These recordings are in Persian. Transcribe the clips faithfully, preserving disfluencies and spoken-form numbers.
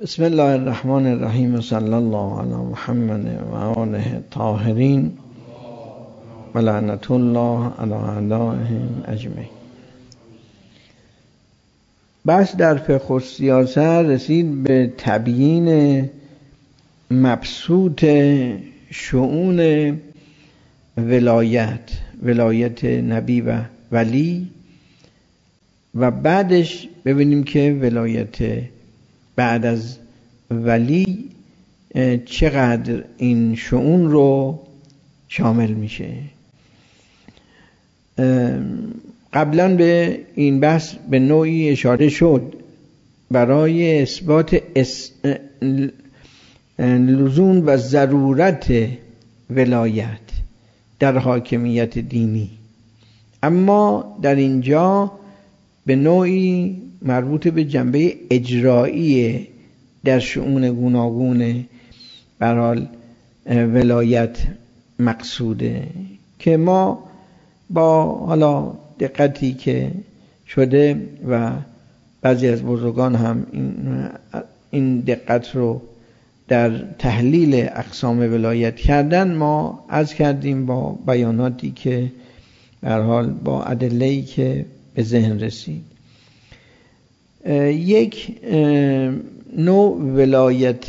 بسم الله الرحمن الرحیم و صلی الله علی محمد و آله الطاهرین و لعنت الله علی اعدائهم اجمعین. بس در فقه السیاست رسید به تبیین مبسوط شؤون ولایت ولایت نبی و ولی، و بعدش ببینیم که ولایت بعد از ولی چقدر این شؤون رو شامل میشه. قبلا به این بحث به نوعی اشاره شد برای اثبات اس... لزوم و ضرورت ولایت در حاکمیت دینی، اما در اینجا به نوعی مربوط به جنبه اجرایی در شؤون گوناگون برحال ولایت مقصوده که ما با حالا دقتی که شده و بعضی از بزرگان هم این, این دقت رو در تحلیل اقسام ولایت کردن، ما عرض کردیم با بیاناتی که به هر حال با ادله‌ای که به ذهن رسید. یک نوع ولایت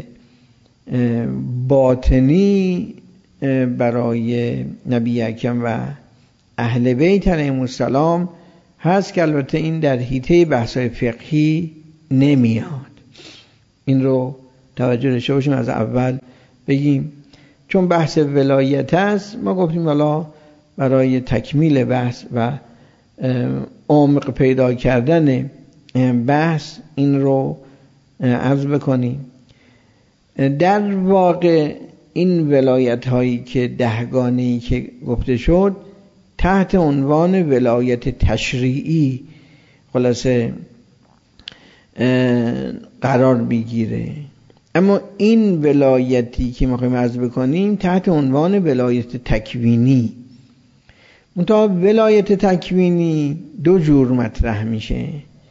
باطنی برای نبی اکرم و اهل بیت علیهم السلام هست که البته این در حیطه بحث‌های فقهی نمیاد. این رو توجه داشته باشیم، از اول بگیم چون بحث ولایت هست ما گفتیم حالا برای تکمیل بحث و عمق پیدا کردن بحث این رو عرض بکنیم. در واقع این ولایت هایی که دهگانه‌ای که گفته شد تحت عنوان ولایت تشریعی خلاصه قرار میگیره، اما این ولایتی که میخوایم عرض بکنیم تحت عنوان ولایت تکوینی. منتها ولایت تکوینی دو جور مطرح میشه.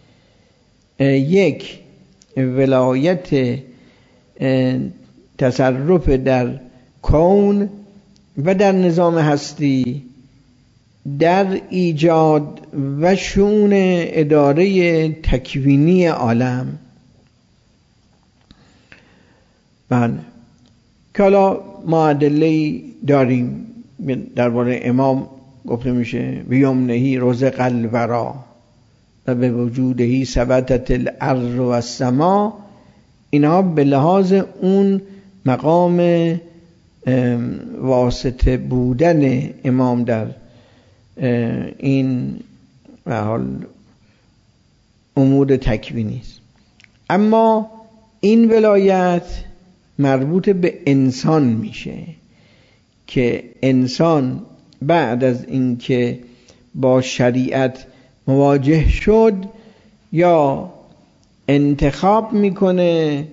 یک ولایت تصرف در کون و در نظام هستی، در ایجاد و شؤون اداره تکوینی عالم. بله که حالا ما ادله‌ای داریم درباره امام گفته میشه بیامنهی رزق الورا و به وجودهی ثبتت الارض و السما. اینها به لحاظ اون مقام واسطه بودن امام در این به حال امور تکوینی است. اما این ولایت مربوط به انسان میشه که انسان بعد از اینکه با شریعت مواجه شد یا انتخاب میکنه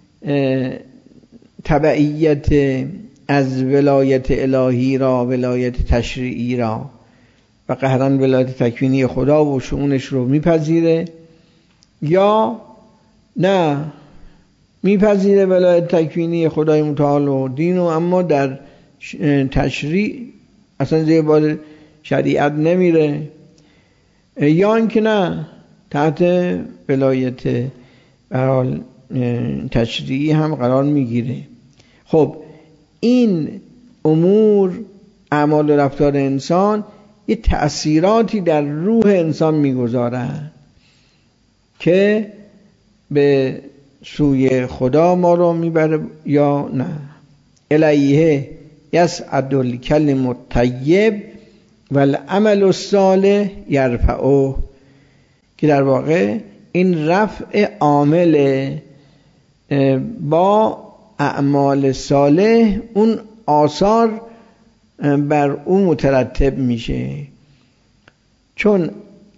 تبعیت از ولایت الهی را، ولایت تشریعی را، و قهرن ولایت تکوینی خدا و شؤونش رو میپذیره، یا نه میپذیره ولایت تکوینی خدای متعال و دین و اما در تشریع اصلا زیر بار شریعت نمیره، یا اینکه نه تحت ولایت برحال تشریعی هم قرار میگیره. خب این امور اعمال و رفتار انسان یه تأثیراتی در روح انسان میگذارن که به سوی خدا ما رو میبره یا نه. الیه یصعد الکلم الطیب والعمل الصالح یرفعه، که در واقع این رفع عامل با اعمال صالح اون آثار بر اون مترتب میشه، چون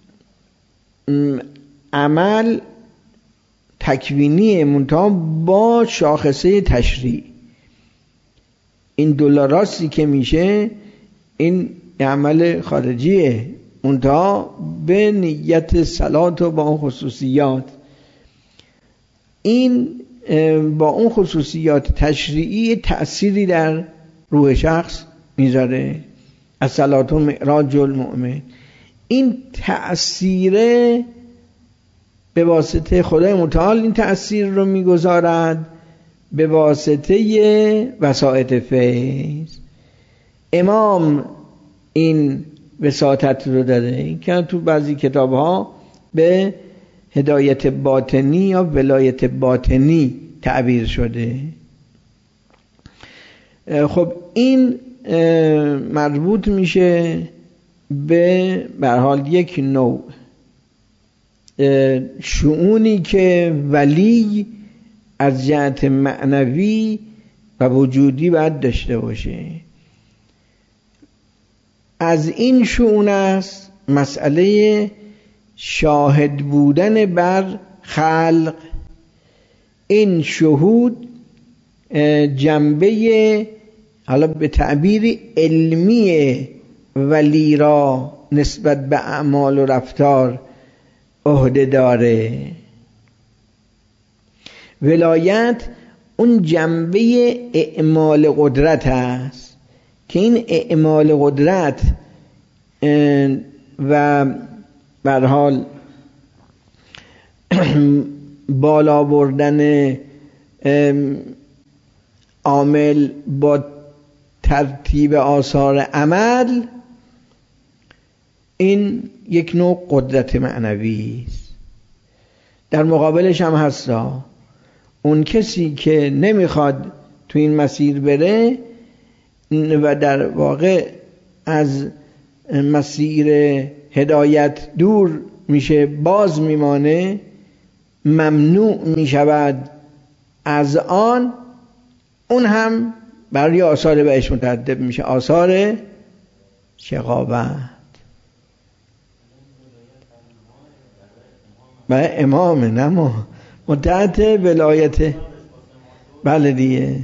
عمل تکوینی منتها با شاخصه تشریع. این دلاراسی که میشه این عمل خارجیه منتها به نیت صلات و با اون خصوصیات. این با اون خصوصیات تشریعی تأثیری در روح شخص میذاره. الصلاة معراج المؤمن، این تأثیر به واسطه خدای متعال این تأثیر رو میگذارد به واسطه وسائط فیض. امام این وساطت رو داره که تو بعضی کتاب ها به هدایت باطنی یا ولایت باطنی تعبیر شده. خب این مربوط میشه به به هر حال یک نوع شؤونی که ولی از جهت معنوی و وجودی باید داشته باشه. از این شؤون است مسئله شاهد بودن بر خلق. این شهود جنبه حالا به تعبیر علمی ولی را نسبت به اعمال و رفتار عهده داره. ولایت اون جنبه اعمال قدرت است که این اعمال قدرت و به هر حال بالا بردن عامل با ترتیب آثار عمل، این یک نوع قدرت معنوی است. در مقابلش هم هستا اون کسی که نمیخواد تو این مسیر بره و در واقع از مسیر هدایت دور میشه، باز میمانه، ممنوع میشود از آن، اون هم برای آثار بهش مترتب میشه، آثار شقاوت. بله امام نما متحت ولایت. بله دیگه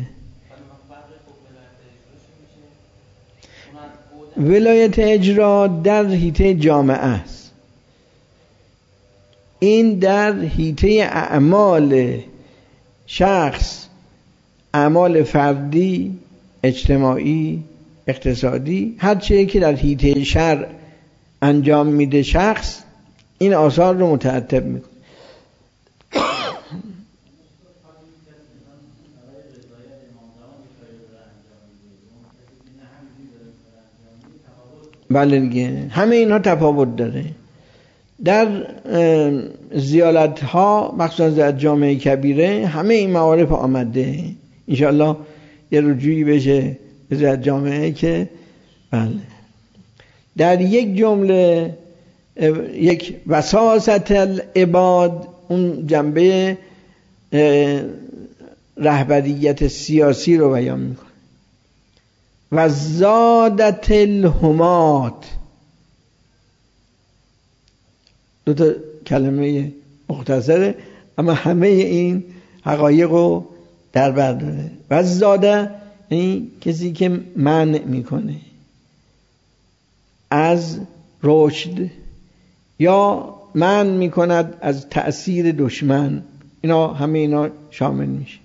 ولایت اجرا در حیطه جامعه است. این در حیطه اعمال شخص، اعمال فردی، اجتماعی، اقتصادی، هر چیزی که در حیطه شرع انجام میده شخص، این آثار رو مترتب میکنه. بله دیگه همه اینها تفاوت داره. در زیارت ها مخصوصا در جامعه کبیره همه این معارف آمده. انشاءالله یه رجوعی بشه به جامعه که بله در یک جمله یک وساست العباد، اون جنبه رهبریت سیاسی رو بیان میکنه. و زادت الهمات، دو تا کلمه مختصره اما همه این حقایق رو در بر داره. و زاده یعنی کسی که منع میکنه از رشد یا منع میکند از تأثیر دشمن، اینا همه اینا شامل میشه.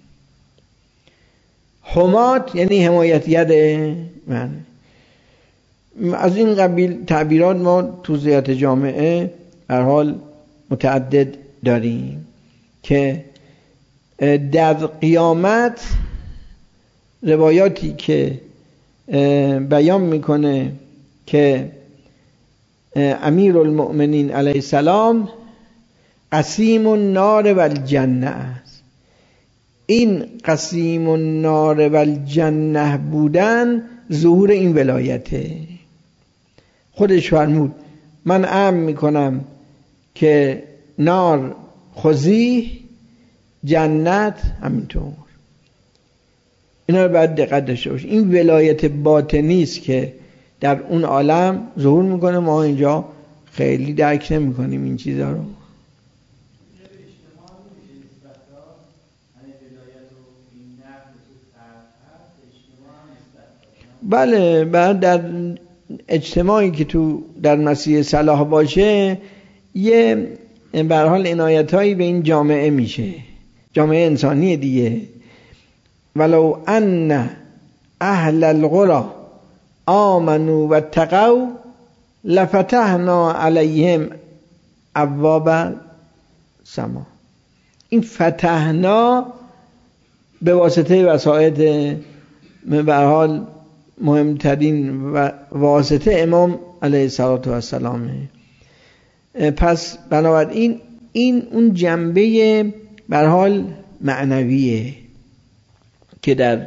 حمات یعنی حمایتگر من. از این قبیل تعبیرات ما تو زیارت جامعه هر حال متعدد داریم که در قیامت روایاتی که بیان میکنه که امیر المؤمنین علیه السلام قسیم النار و الجنه است. این قسیم النار و الجنه بودن ظهور این ولایته. خودش فرمود من امر میکنم که نار خضیع، جنت همینطور. اینا رو باید دقت داشته باشید. این ولایت باطنی است که در اون عالم ظهور میکنه، ما اینجا خیلی درک نمیکنیم این چیزا رو. بله بعد در اجتماعی که تو در مسیح صلاح باشه یه به هر حال عنایتایی به این جامعه میشه. جامعه انسانی دیگه. ولو ان اهل القرى آمنوا و اتقوا لفتحنا علیهم ابواب سما. این فتحنا به واسطه وسائط به هر حال مهمترین و واسطه امام علیه الصلاه و السلام. پس بنابراین این اون جنبه به هر حال معنویه که در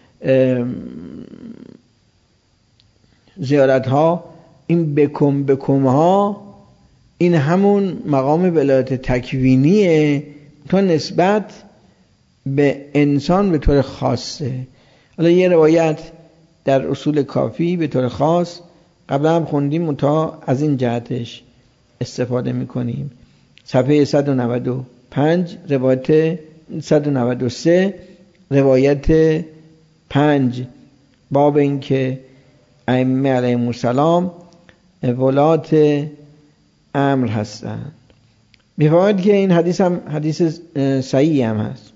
زیارت ها این بکم بکم ها این همون مقام ولایت تکوینیه تا نسبت به انسان به طور خاصه. حالا یه روایت در اصول کافی به طور خاص قبلا هم خوندیم تا از این جهتش استفاده میکنیم. صفحه صد و نود و پنج روایت صد و نود و سه روایت پنج باب این که ائمه علیهم السلام ولات امر هستند. می‌فرماید که این حدیث هم حدیث صحیح هم هست.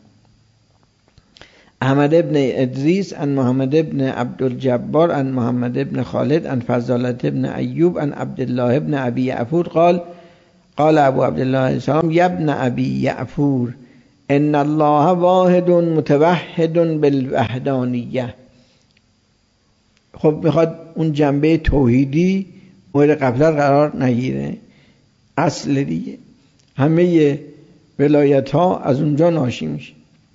احمد ابن ادریس عن محمد ابن عبدالجبار عن محمد ابن خالد عن فضالة ابن ایوب عن عبدالله ابن ابی یعفور قال قال ابو عبدالله السلام یا ابن ابی یعفور ان الله واحد متوحد بالوحدانیه. خب میخواد اون جنبه توحیدی مورد غفلت قرار نگیره. اصل دیگه همه ولایت ها از اونجا ناشی میشه.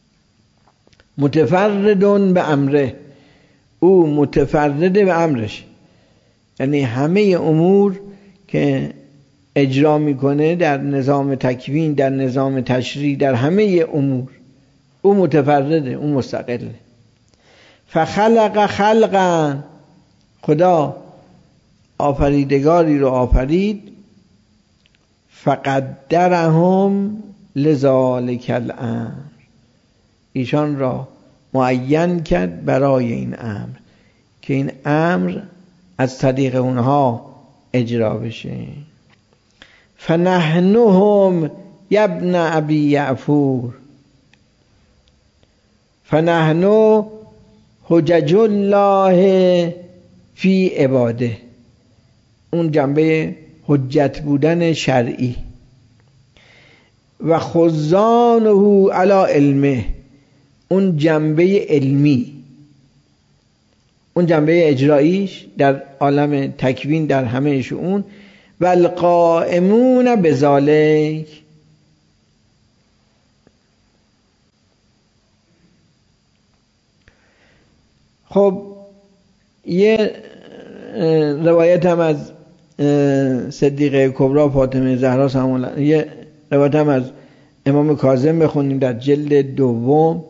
متفرد به امره، او متفرد به امرش، یعنی همه امور که اجرا میکنه در نظام تکوین، در نظام تشریع، در همه امور او متفرده، او مستقله. فخلق خلقا، خدا آفریدگاری رو آفرید، فقدرهم لذالک الامر، ایشان را معین کرد برای این امر که این امر از طریق اونها اجرا بشه. فنحنهم یبن ابی یعفور، فنحن حجج الله فی عباده، اون جنبه حجت بودن شرعی، و خزانه علی علمه، اون جنبه علمی، اون جنبه اجراییش در عالم تکوین در همه شؤون، و القائمون بذالک، خب یه روایت هم از صدیقه کبرا فاطمه زهرا سلام الله، یه روایت هم از امام کاظم بخونیم در جلد دوم،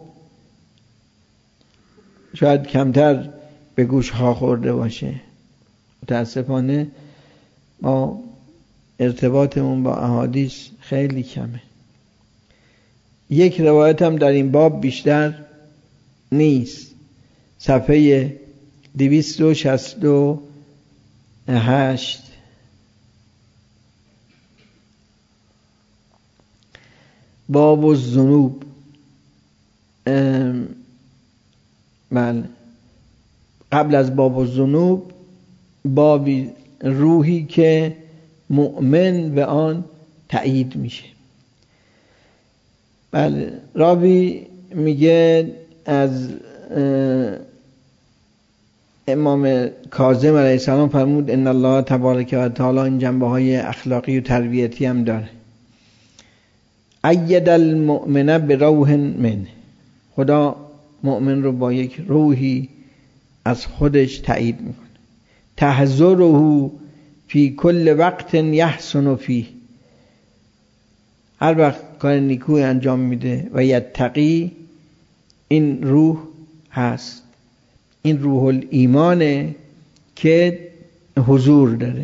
شاید کمتر به گوش ها خورده باشه. متاسفانه ما ارتباطمون با احادیث خیلی کمه. یک روایت هم در این باب بیشتر نیست. صفحه دویست و شصت و هشت. باب الذنوب. بله، قبل از باب الذنوب بابی روحی که مؤمن به آن تأیید میشه. بله، راوی میگه از امام کاظم علیه السلام فرمود ان الله تبارک و تعالی این جنبه های اخلاقی و تربیتی هم داره. اید المؤمن بروح من، خدا مؤمن رو با یک روحی از خودش تأیید میکنه. تحذره فی کل وقت یحسن فیه، هر وقت کار نیکوی انجام میده. و یتقی، این روح هست، این روح الایمانه که حضور داره.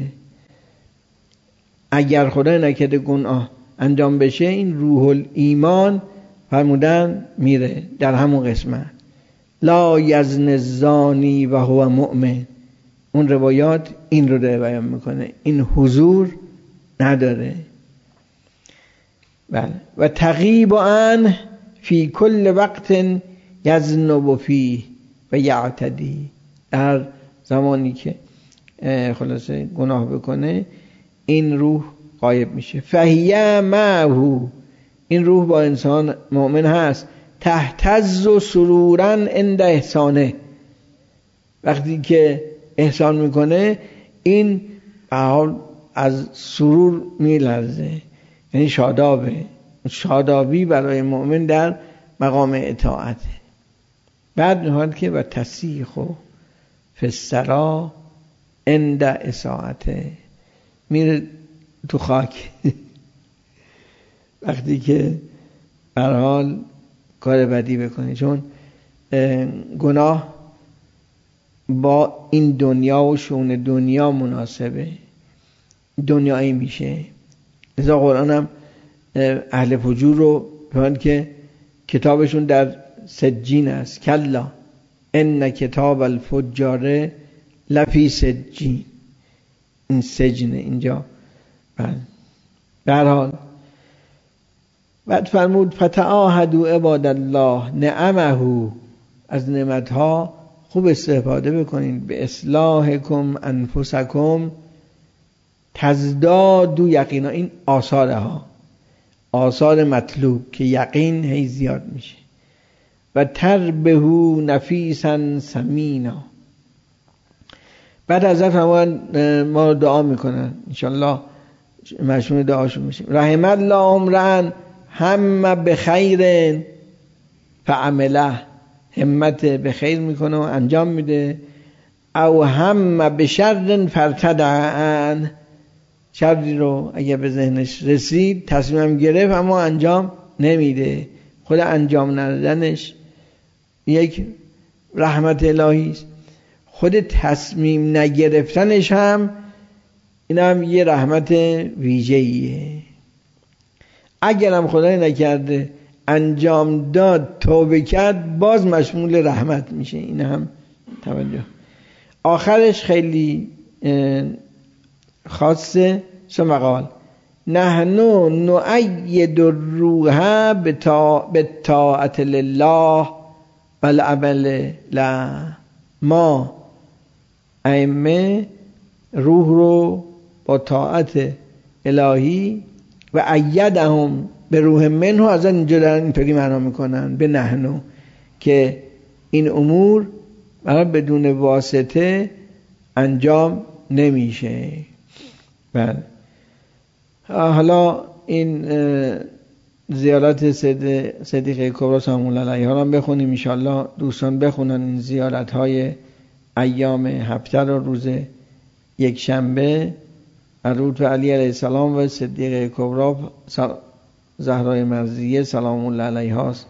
اگر خدا نکرده گناه انجام بشه، این روح الایمان فرمودن میره در همون قسمت. لا یزن الزانی و هو مؤمن، اون روایات این رو داره بیان میکنه، این حضور نداره. بله. و تغیب عن فی کل وقت یذنب فیه و یعتدی، در زمانی که خلاصه گناه بکنه این روح غایب میشه. فهیه معه، این روح با انسان مؤمن هست. تهتز سرورا عند احسانه، وقتی که احسان میکنه این به حال از سرور میلرزه، یعنی شادابه. شادابی برای مؤمن در مقام اطاعته. بعد می‌خواد که و تسیخ و فسرا عند اساعته، میره تو خاک وقتی که به هر حال کار بدی بکنه، چون گناه با این دنیا و شؤون دنیا مناسبه، دنیایی میشه. لذا قرآن هم اهل فجور رو بفرماید که کتابشون در سجین است. کلا ان کتاب الفجار لفی سجین، این سجنه اینجا. بله به هر حال بعد فرمود فتعاهدوا عباد الله نعمه، از نعمتها خوب استفاده بکنید. به اصلاحکم انفسکم تزدادوا یقینا، این آثارها، آثار مطلوب که یقین هی زیاد میشه. و تربهو نفیسا سمینا. بعد حضرت فرمود ما دعا میکنن انشالله مشمول دعاشون میشیم. رحم الله امرا هم بخیر فعمله، همت به خیر میکنه و انجام میده. او هم بشر فرتدعن، شری رو اگه به ذهنش رسید تصمیم گرفت اما انجام نمیده. خود انجام ندادنش یک رحمت الهی است، خود تصمیم نگرفتنش هم این هم یه رحمت ویژه‌ایه. اگرم خدای نکرده انجام داد توبه کرد باز مشمول رحمت میشه. این هم توجه. آخرش خیلی خاصه. ثم قال نحنو نؤید الروح بالطاعة لله والعمل له. ما ائمه روح رو با طاعت الهی و ایدهم به روح منه، از اینجا دارن اینطوری معنا میکنن به نحنو که این امور برای بدون واسطه انجام نمیشه. بله حالا این زیارت صدیقه کبری سلام الله علیها هم بخونیم ان شاءالله. دوستان بخونن این زیارت های ایام هفته رو، روز یک شنبه حضرت علی علیه السلام و صدیقه کبری زهرای مرضیه سلام الله علیها است.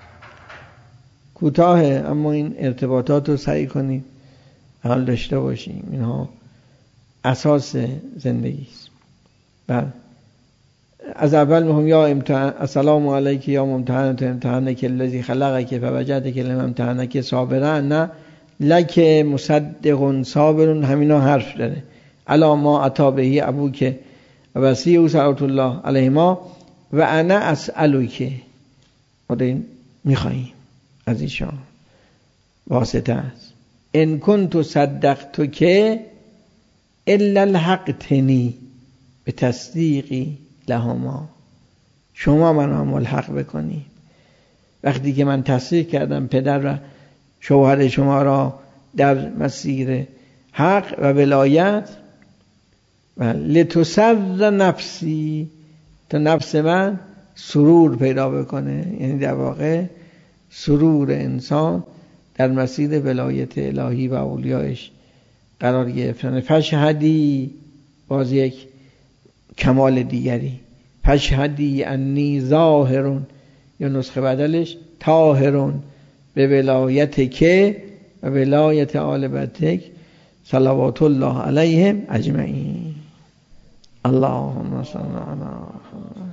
کوتاه اما این ارتباطات رو سعی کنید حال داشته باشیم، اینها اساس زندگی است. بله از اول میگم یا امتحان السلام علیک یا ممتحنه امتحانک الذی خلقک فوجدک لم امتحنک صابرا، نه لک مصدق صابر، همینا حرف داره. الا ما عطا بهی ابوک وصیه صلوات الله علیهما و انا اسالک، ما داریم میخواییم از ایشان واسطه است. ان کنت صدقت که الا الحق تنی به تصدیقی لهما، شما من هم ملحق بکنی. وقتی که من تصدیق کردم پدر و شوهر شما را در مسیر حق و ولایت، و لتسر نفسی، تا نفس من سرور پیدا بکنه، یعنی در واقع سرور انسان در مسیر ولایت الهی و اولیایش قرار گرفتن. فشهدی، باز یک کمال دیگری، فشهدی انی ظاهرون، یا نسخه بدلش طاهرون به ولایت که و ولایت آل بیتک صلوات الله علیهم اجمعین. اللهم صل علی محمد.